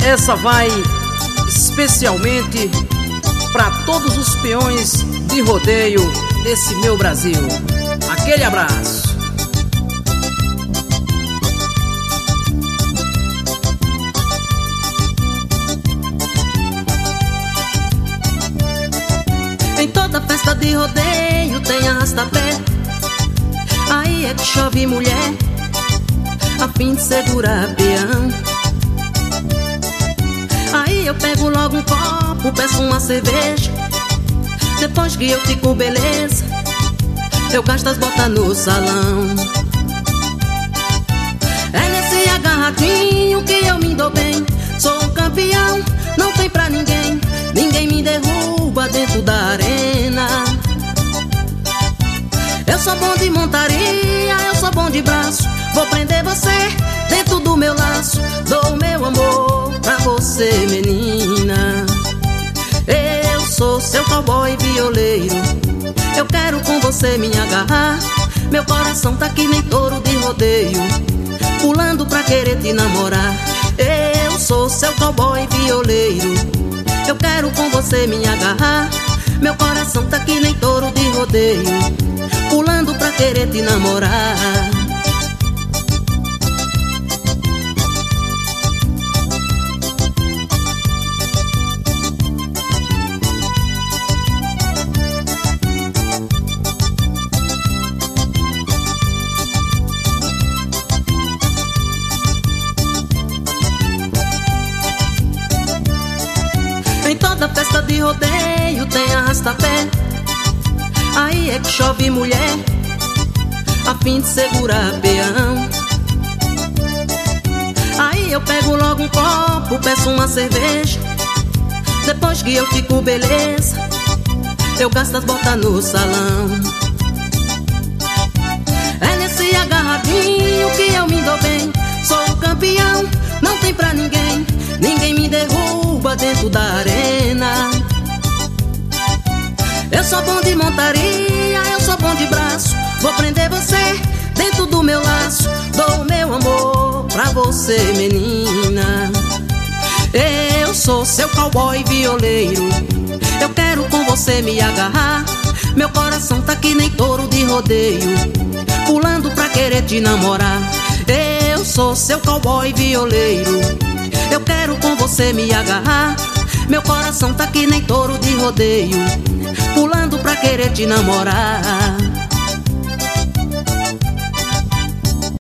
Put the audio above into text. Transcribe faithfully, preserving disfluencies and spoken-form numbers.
Essa vai especialmente para todos os peões de rodeio desse meu Brasil. Aquele abraço. Em toda festa de rodeio tem arrasta-pé. Aí é que chove mulher a fim de segurar peão. Aí eu pego logo um copo, peço uma cerveja. Depois que eu fico beleza, eu gasto as botas no salão. É nesse agarradinho que eu me dou bem. Sou um campeão, não tem pra ninguém. Ninguém me derruba dentro da arena. Eu sou bom de montaria, eu sou bom de braço. Vou prender você dentro do meu laço. Dou meu amor pra você, menina. Eu sou seu cowboy violeiro. Eu quero com você me agarrar. Meu coração tá que nem touro de rodeio, pulando pra querer te namorar. Eu sou seu cowboy violeiro. Eu quero com você me agarrar. Meu coração tá que nem touro de rodeio, pulando pra querer te namorar. Em toda festa de rodeio tem arrasta-pé. Aí é que chove mulher a fim de segurar peão. Aí eu pego logo um copo, peço uma cerveja. Depois que eu fico beleza, eu gasto as botas no salão. É nesse agarradinho que eu me dou bem. Sou um campeão, não tem pra ninguém. Ninguém me derruba dentro da arena. Eu sou bom de montaria, eu sou bom de braço. Vou prender você dentro do meu laço. Dou meu amor pra você, menina. Eu sou seu cowboy violeiro. Eu quero com você me agarrar. Meu coração tá que nem touro de rodeio, pulando pra querer te namorar. Eu sou seu cowboy violeiro. Eu quero com você me agarrar. Meu coração tá que nem touro de rodeio, pulando pra querer te namorar.